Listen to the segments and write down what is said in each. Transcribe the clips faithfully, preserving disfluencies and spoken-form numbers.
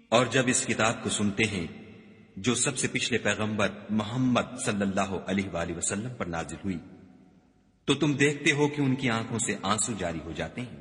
اور جب اس کتاب کو سنتے ہیں جو سب سے پچھلے پیغمبر محمد صلی اللہ علیہ وآلہ وسلم پر نازل ہوئی، تو تم دیکھتے ہو کہ ان کی آنکھوں سے آنسو جاری ہو جاتے ہیں،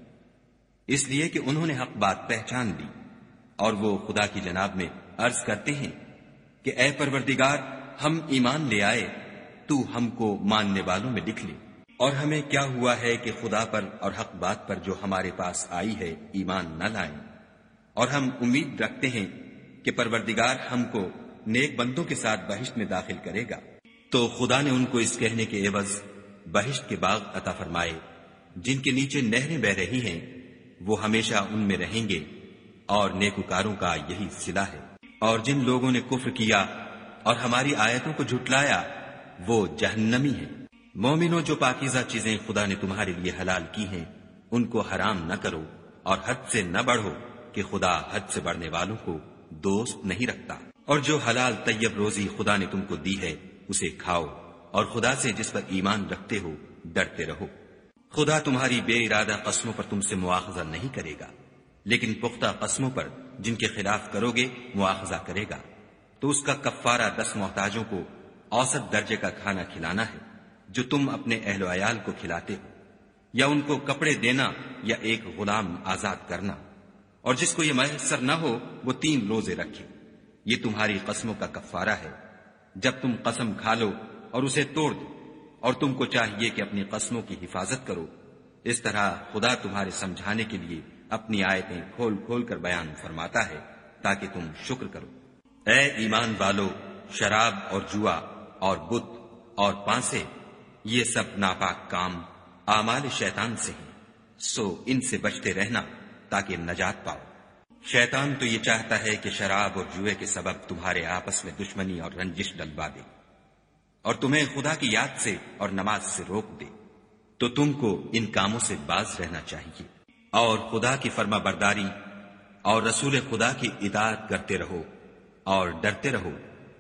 اس لیے کہ انہوں نے حق بات پہچان لی، اور وہ خدا کی جناب میں عرض کرتے ہیں کہ اے پروردگار، ہم ایمان لے آئے، تو ہم کو ماننے والوں میں لکھ لے، اور ہمیں کیا ہوا ہے کہ خدا پر اور حق بات پر جو ہمارے پاس آئی ہے ایمان نہ لائیں، اور ہم امید رکھتے ہیں کہ پروردگار ہم کو نیک بندوں کے ساتھ بہشت میں داخل کرے گا۔ تو خدا نے ان کو اس کہنے کے عوض بہشت کے باغ عطا فرمائے جن کے نیچے نہریں بہ رہی ہیں، وہ ہمیشہ ان میں رہیں گے، اور نیکوکاروں کا یہی صلہ ہے۔ اور جن لوگوں نے کفر کیا اور ہماری آیتوں کو جھٹلایا وہ جہنمی ہیں۔ مومنوں، جو پاکیزہ چیزیں خدا نے تمہارے لیے حلال کی ہیں ان کو حرام نہ کرو، اور حد سے نہ بڑھو کہ خدا حد سے بڑھنے والوں کو دوست نہیں رکھتا۔ اور جو حلال طیب روزی خدا نے تم کو دی ہے اسے کھاؤ، اور خدا سے جس پر ایمان رکھتے ہو ڈرتے رہو۔ خدا تمہاری بے ارادہ قسموں پر تم سے مواخذہ نہیں کرے گا، لیکن پختہ قسموں پر جن کے خلاف کرو گے مواخذہ کرے گا۔ تو اس کا کفارہ دس محتاجوں کو اوسط درجے کا کھانا کھلانا ہے جو تم اپنے اہل و عیال کو کھلاتے ہو، یا ان کو کپڑے دینا یا ایک غلام آزاد کرنا۔ اور جس کو یہ میسر نہ ہو وہ تین روزے رکھے، یہ تمہاری قسموں کا کفارہ ہے۔ جب تم قسم کھا لو اور اسے توڑ دو، اور تم کو چاہیے کہ اپنی قسموں کی حفاظت کرو، اس طرح خدا تمہارے سمجھانے کے لیے اپنی آیتیں کھول کھول کر بیان فرماتا ہے تاکہ تم شکر کرو۔ اے ایمان والو، شراب اور جوا اور بت اور پانسے، یہ سب ناپاک کام اعمال شیطان سے ہیں، سو ان سے بچتے رہنا تاکہ نجات پاؤ۔ شیطان تو یہ چاہتا ہے کہ شراب اور جوئے کے سبب تمہارے آپس میں دشمنی اور رنجش ڈلوا دے، اور تمہیں خدا کی یاد سے اور نماز سے روک دے، تو تم کو ان کاموں سے باز رہنا چاہیے، اور خدا کی فرما برداری اور رسول خدا کی اطاعت کرتے رہو اور ڈرتے رہو۔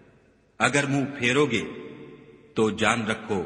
اگر منہ پھیرو گے تو جان رکھو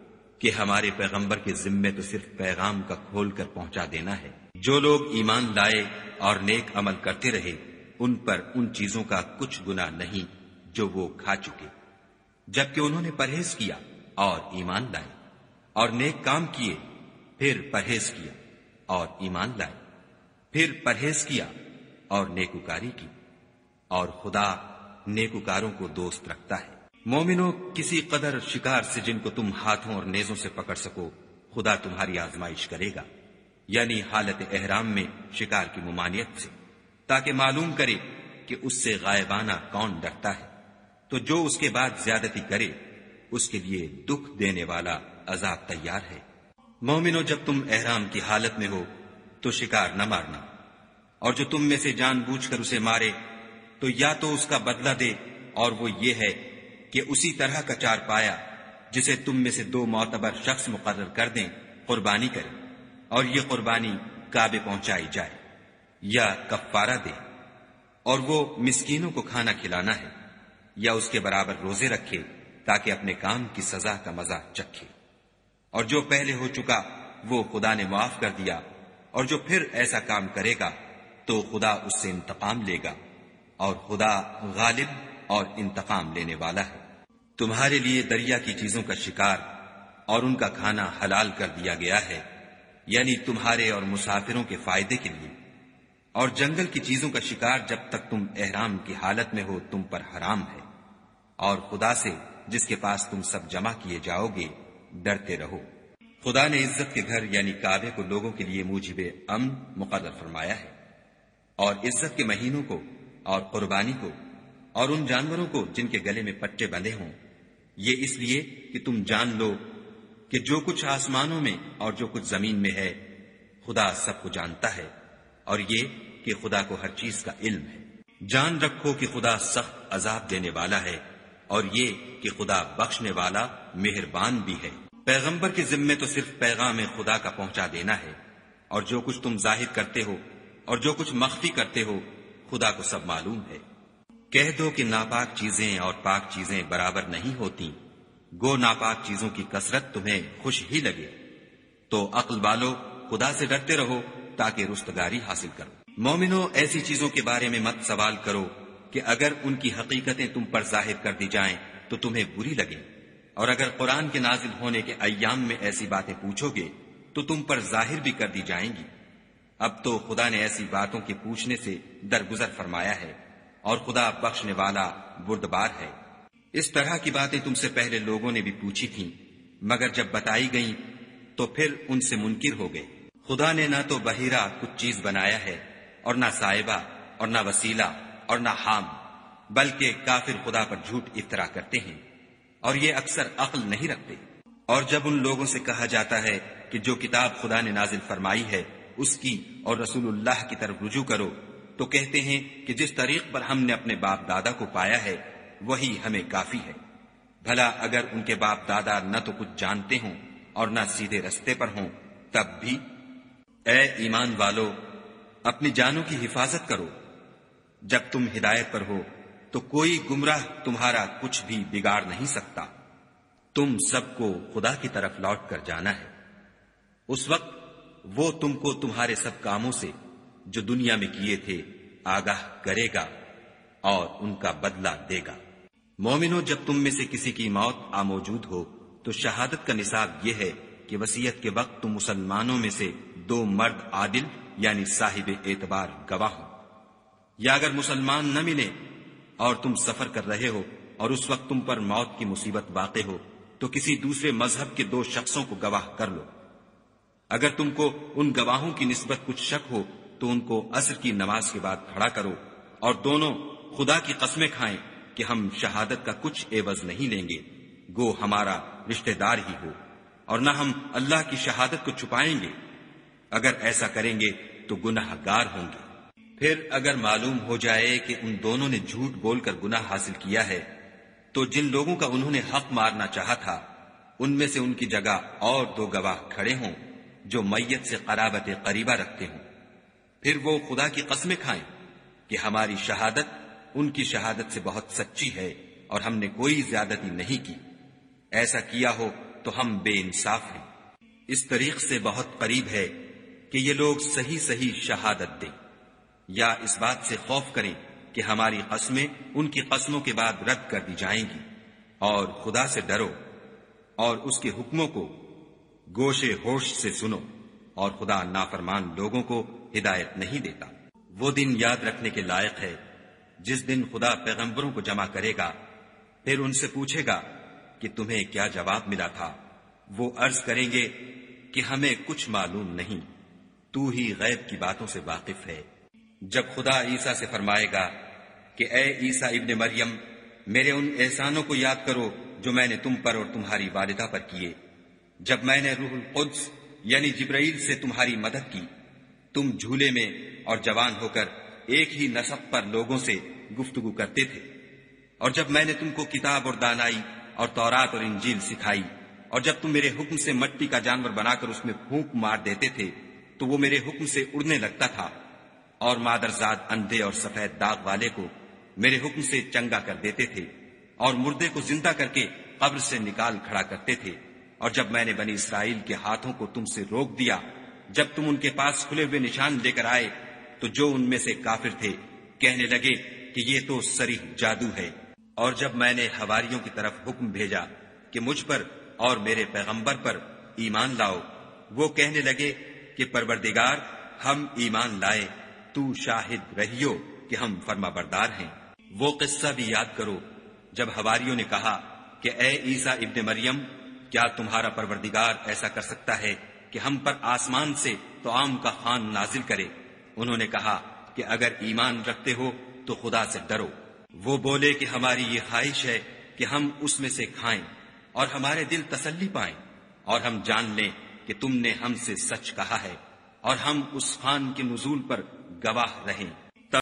کہ ہمارے پیغمبر کے ذمے تو صرف پیغام کا کھول کر پہنچا دینا ہے۔ جو لوگ ایمان لائے اور نیک عمل کرتے رہے ان پر ان چیزوں کا کچھ گناہ نہیں جو وہ کھا چکے، جبکہ انہوں نے پرہیز کیا اور ایمان لائے، اور نیک کام کیے، پھر پرہیز کیا اور ایمان لائے، پھر پرہیز کیا اور نیکوکاری کی، اور خدا نیکوکاروں کو دوست رکھتا ہے۔ مومنوں، کسی قدر شکار سے جن کو تم ہاتھوں اور نیزوں سے پکڑ سکو خدا تمہاری آزمائش کرے گا، یعنی حالت احرام میں شکار کی ممانعت سے، تاکہ معلوم کرے کہ اس سے غائبانہ کون ڈرتا ہے۔ تو جو اس کے بعد زیادتی کرے اس کے لیے دکھ دینے والا عذاب تیار ہے۔ مومنو، جب تم احرام کی حالت میں ہو تو شکار نہ مارنا، اور جو تم میں سے جان بوجھ کر اسے مارے تو یا تو اس کا بدلہ دے، اور وہ یہ ہے کہ اسی طرح کا چار پایا جسے تم میں سے دو معتبر شخص مقرر کر دیں قربانی کرے، اور یہ قربانی کعبے پہنچائی جائے، یا کفارہ دے، اور وہ مسکینوں کو کھانا کھلانا ہے، یا اس کے برابر روزے رکھے تاکہ اپنے کام کی سزا کا مزہ چکھے۔ اور جو پہلے ہو چکا وہ خدا نے معاف کر دیا، اور جو پھر ایسا کام کرے گا تو خدا اس سے انتقام لے گا، اور خدا غالب اور انتقام لینے والا ہے۔ تمہارے لیے دریا کی چیزوں کا شکار اور ان کا کھانا حلال کر دیا گیا ہے، یعنی تمہارے اور مسافروں کے فائدے کے لیے، اور جنگل کی چیزوں کا شکار جب تک تم احرام کی حالت میں ہو تم پر حرام ہے، اور خدا سے جس کے پاس تم سب جمع کیے جاؤ گے ڈرتے رہو۔ خدا نے عزت کے گھر یعنی کعبے کو لوگوں کے لیے موجب امن مقرر فرمایا ہے، اور عزت کے مہینوں کو اور قربانی کو اور ان جانوروں کو جن کے گلے میں پٹے بندھے ہوں، یہ اس لیے کہ تم جان لو کہ جو کچھ آسمانوں میں اور جو کچھ زمین میں ہے خدا سب کو جانتا ہے، اور یہ کہ خدا کو ہر چیز کا علم ہے۔ جان رکھو کہ خدا سخت عذاب دینے والا ہے، اور یہ کہ خدا بخشنے والا مہربان بھی ہے۔ پیغمبر کے ذمے تو صرف پیغام خدا کا پہنچا دینا ہے، اور جو کچھ تم ظاہر کرتے ہو اور جو کچھ مخفی کرتے ہو خدا کو سب معلوم ہے۔ کہہ دو کہ ناپاک چیزیں اور پاک چیزیں برابر نہیں ہوتی، گو ناپاک چیزوں کی کثرت تمہیں خوش ہی لگے، تو عقل والو خدا سے ڈرتے رہو تاکہ رستگاری حاصل کرو۔ مومنو، ایسی چیزوں کے بارے میں مت سوال کرو کہ اگر ان کی حقیقتیں تم پر ظاہر کر دی جائیں تو تمہیں بری لگیں، اور اگر قرآن کے نازل ہونے کے ایام میں ایسی باتیں پوچھو گے تو تم پر ظاہر بھی کر دی جائیں گی۔ اب تو خدا نے ایسی باتوں کے پوچھنے سے درگزر فرمایا ہے، اور خدا بخشنے والا بردبار ہے۔ اس طرح کی باتیں تم سے پہلے لوگوں نے بھی پوچھی تھیں، مگر جب بتائی گئیں تو پھر ان سے منکر ہو گئے۔ خدا نے نہ تو بحیرہ کچھ چیز بنایا ہے، اور نہ صاحبہ، اور نہ وسیلہ، اور نہ حام، بلکہ کافر خدا پر جھوٹ افطرا کرتے ہیں، اور یہ اکثر عقل نہیں رکھتے۔ اور جب ان لوگوں سے کہا جاتا ہے کہ جو کتاب خدا نے نازل فرمائی ہے اس کی اور رسول اللہ کی طرف رجوع کرو، تو کہتے ہیں کہ جس طریق پر ہم نے اپنے باپ دادا کو پایا ہے وہی ہمیں کافی ہے۔ بھلا اگر ان کے باپ دادا نہ تو کچھ جانتے ہوں اور نہ سیدھے رستے پر ہوں تب بھی؟ اے ایمان والو، اپنی جانوں کی حفاظت کرو۔ جب تم ہدایت پر ہو تو کوئی گمراہ تمہارا کچھ بھی بگاڑ نہیں سکتا۔ تم سب کو خدا کی طرف لوٹ کر جانا ہے۔ اس وقت وہ تم کو تمہارے سب کاموں سے جو دنیا میں کیے تھے آگاہ کرے گا اور ان کا بدلہ دے گا۔ مومنو، جب تم میں سے کسی کی موت آ موجود ہو تو شہادت کا نصاب یہ ہے کہ وصیت کے وقت تم مسلمانوں میں سے دو مرد عادل یعنی صاحب اعتبار گواہ ہو، یا اگر مسلمان نہ ملے اور تم سفر کر رہے ہو اور اس وقت تم پر موت کی مصیبت واقع ہو تو کسی دوسرے مذہب کے دو شخصوں کو گواہ کر لو۔ اگر تم کو ان گواہوں کی نسبت کچھ شک ہو تو ان کو عصر کی نماز کے بعد کھڑا کرو، اور دونوں خدا کی قسمیں کھائیں کہ ہم شہادت کا کچھ عوض نہیں لیں گے، گو ہمارا رشتہ دار ہی ہو، اور نہ ہم اللہ کی شہادت کو چھپائیں گے۔ اگر ایسا کریں گے تو گناہ گار ہوں گے۔ پھر اگر معلوم ہو جائے کہ ان دونوں نے جھوٹ بول کر گناہ حاصل کیا ہے تو جن لوگوں کا انہوں نے حق مارنا چاہا تھا ان میں سے ان کی جگہ اور دو گواہ کھڑے ہوں جو میت سے قرابت قریبہ رکھتے ہوں، پھر وہ خدا کی قسمیں کھائیں کہ ہماری شہادت ان کی شہادت سے بہت سچی ہے اور ہم نے کوئی زیادتی نہیں کی۔ ایسا کیا ہو تو ہم بے انصاف ہیں۔ اس طریق سے بہت قریب ہے کہ یہ لوگ صحیح صحیح شہادت دیں، یا اس بات سے خوف کریں کہ ہماری قسمیں ان کی قسموں کے بعد رد کر دی جائیں گی، اور خدا سے ڈرو اور اس کے حکموں کو گوشے ہوش سے سنو، اور خدا نافرمان لوگوں کو ہدایت نہیں دیتا۔ وہ دن یاد رکھنے کے لائق ہے جس دن خدا پیغمبروں کو جمع کرے گا، پھر ان سے پوچھے گا کہ تمہیں کیا جواب ملا تھا۔ وہ عرض کریں گے کہ ہمیں کچھ معلوم نہیں، تو ہی غیب کی باتوں سے واقف ہے۔ جب خدا عیسیٰ سے فرمائے گا کہ اے عیسیٰ ابن مریم، میرے ان احسانوں کو یاد کرو جو میں نے تم پر اور تمہاری والدہ پر کیے، جب میں نے روح القدس یعنی جبرائیل سے تمہاری مدد کی، تم جھولے میں اور جوان ہو کر ایک ہی نسق پر لوگوں سے گفتگو کرتے تھے، اور جب میں نے تم کو کتاب اور دانائی اور تورات اور انجیل سکھائی، اور جب تم میرے حکم سے مٹی کا جانور بنا کر اس میں پھونک مار دیتے تھے تو وہ میرے حکم سے اڑنے لگتا تھا، اور مادرزاد اندھے اور سفید داغ والے کو میرے حکم سے چنگا کر دیتے تھے، اور مردے کو زندہ کر کے قبر سے نکال کھڑا کرتے تھے، اور جب میں نے بنی اسرائیل کے ہاتھوں کو تم سے روک دیا جب تم ان کے پاس کھلے ہوئے نشان لے کر آئے تو جو ان میں سے کافر تھے کہنے لگے کہ یہ تو صریح جادو ہے، اور جب میں نے حواریوں کی طرف حکم بھیجا کہ مجھ پر اور میرے پیغمبر پر ایمان لاؤ، وہ کہنے لگے کہ پروردگار ہم ایمان لائے، تو شاہد رہیو کہ ہم فرما بردار ہیں۔ وہ قصہ بھی یاد کرو جب حواریوں نے کہا کہ اے عیسیٰ ابن مریم، کیا تمہارا پروردگار ایسا کر سکتا ہے کہ ہم پر آسمان سے طعام کا خوان نازل کرے؟ انہوں نے کہا کہ اگر ایمان رکھتے ہو تو خدا سے ڈرو۔ وہ بولے کہ ہماری یہ خواہش ہے کہ ہم اس میں سے کھائیں اور ہمارے دل تسلی پائیں، اور ہم جان لیں کہ تم نے ہم سے سچ کہا ہے، اور ہم اس خوان کے نزول پر گواہ رہیں۔